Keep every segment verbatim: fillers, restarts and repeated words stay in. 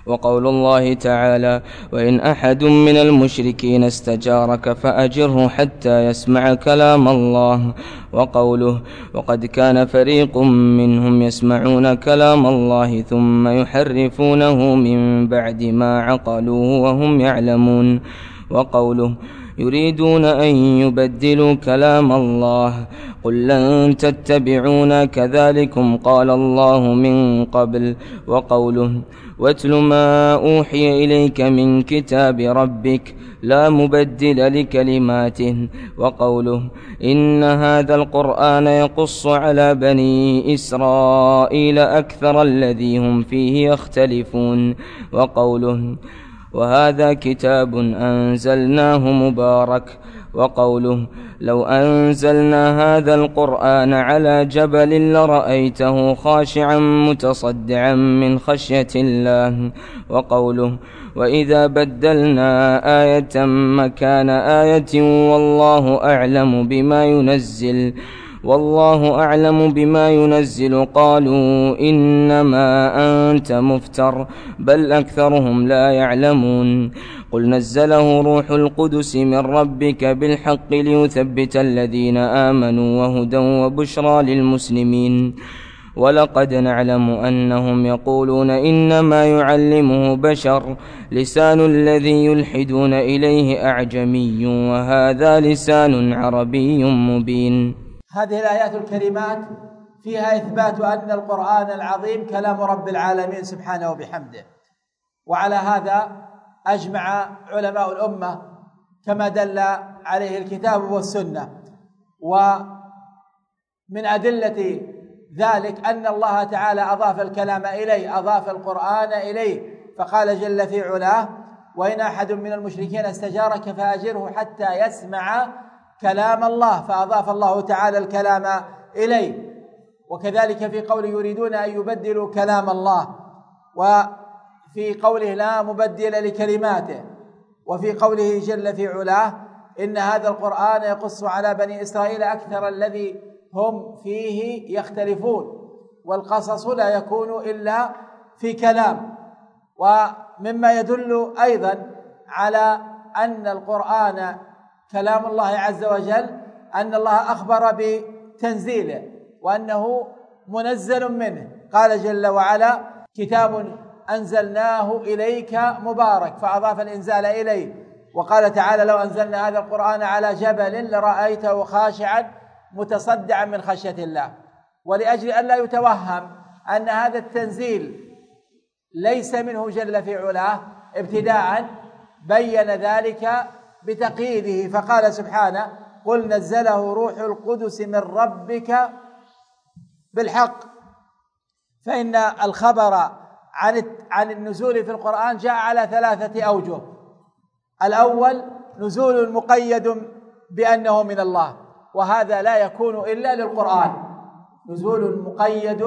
وقول الله تعالى: وإن أحد من المشركين استجارك فأجره حتى يسمع كلام الله. وقوله: وقد كان فريق منهم يسمعون كلام الله ثم يحرفونه من بعد ما عقلوه وهم يعلمون. وقوله: يريدون أن يبدلوا كلام الله قل لن تتبعونا كذلكم قال الله من قبل. وقوله: واتل ما أوحي إليك من كتاب ربك لا مبدل لكلماته. وقوله: إن هذا القرآن يقص على بني إسرائيل أكثر الذي هم فيه يختلفون. وقوله: وهذا كتاب أنزلناه مبارك. وقوله: لو أنزلنا هذا القرآن على جبل لرأيته خاشعا متصدعا من خشية الله. وقوله: وإذا بدلنا آية مكان آية والله أعلم بما ينزل والله أعلم بما ينزل قالوا إنما أنت مفتر بل أكثرهم لا يعلمون. قل نزله روح القدس من ربك بالحق ليثبت الذين آمنوا وهدى وبشرى للمسلمين. ولقد نعلم أنهم يقولون إنما يعلمه بشر لسان الذي يلحدون إليه أعجمي وهذا لسان عربي مبين. هذه الآيات الكريمات فيها إثبات أن القرآن العظيم كلام رب العالمين سبحانه وبحمده، وعلى هذا أجمع علماء الأمة كما دل عليه الكتاب والسنة. ومن أدلة ذلك أن الله تعالى أضاف الكلام إليه، أضاف القرآن إليه، فقال جل في علاه: وإن أحد من المشركين استجارك فأجره حتى يسمع كلام الله، فأضاف الله تعالى الكلام إليه. وكذلك في قوله: يريدون أن يبدلوا كلام الله، وفي قوله: لا مبدل لكلماته، وفي قوله جل في علاه: إن هذا القرآن يقص على بني إسرائيل أكثر الذي هم فيه يختلفون. والقصص لا يكون إلا في كلام. ومما يدل أيضا على أن القرآن كلام الله عز وجل أن الله أخبر بتنزيله وأنه منزل منه، قال جل وعلا: كتاب أنزلناه إليك مبارك، فأضاف الإنزال إليه. وقال تعالى: لو أنزلنا هذا القرآن على جبل لرأيته خاشعا متصدعا من خشية الله. ولأجل أن لا يتوهم أن هذا التنزيل ليس منه جل في علاه ابتداء، بين ذلك بتقييده فقال سبحانه: قل نزله روح القدس من ربك بالحق. فإن الخبر عن عن النزول في القرآن جاء على ثلاثة أوجه. الأول: نزول مقيد بأنه من الله، وهذا لا يكون إلا للقرآن. نزول مقيد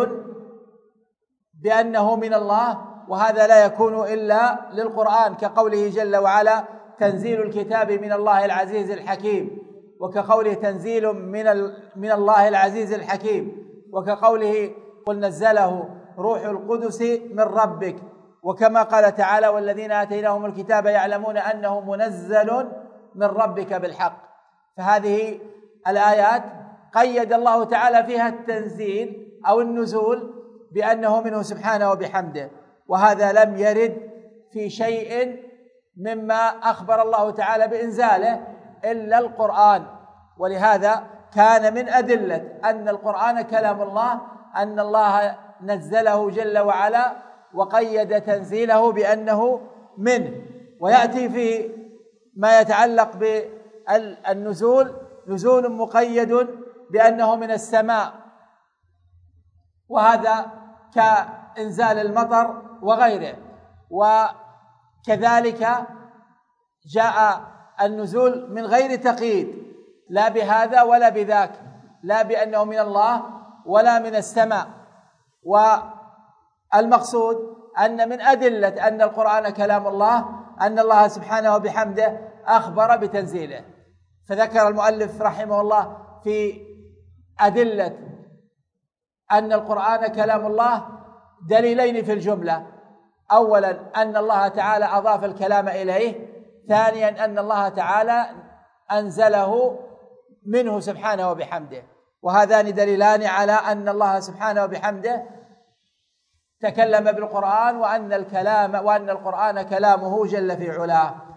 بأنه من الله، وهذا لا يكون إلا للقرآن، كقوله جل وعلا: تنزيل الكتاب من الله العزيز الحكيم، وكقوله: تنزيل من من الله العزيز الحكيم، وكقوله: قل نزله روح القدس من ربك، وكما قال تعالى: والذين آتيناهم الكتاب يعلمون أنه منزل من ربك بالحق. فهذه الآيات قيد الله تعالى فيها التنزيل أو النزول بأنه منه سبحانه وبحمده، وهذا لم يرد في شيء مما أخبر الله تعالى بإنزاله إلا القرآن. ولهذا كان من أدلة أن القرآن كلام الله أن الله نزله جل وعلا وقيد تنزيله بأنه منه. ويأتي في ما يتعلق بالنزول نزول مقيد بأنه من السماء، وهذا كإنزال المطر وغيره. وكذلك جاء النزول من غير تقييد، لا بهذا ولا بذاك، لا بأنه من الله ولا من السماء. والمقصود أن من أدلة أن القرآن كلام الله أن الله سبحانه وبحمده أخبر بتنزيله. فذكر المؤلف رحمه الله في أدلة أن القرآن كلام الله دليلين في الجملة. أولا أن الله تعالى أضاف الكلام إليه، ثانيا أن الله تعالى أنزله منه سبحانه وبحمده، وهذان دليلان على أن الله سبحانه وبحمده تكلم بالقرآن، وأن الكلام وأن القرآن كلامه جل في علاه.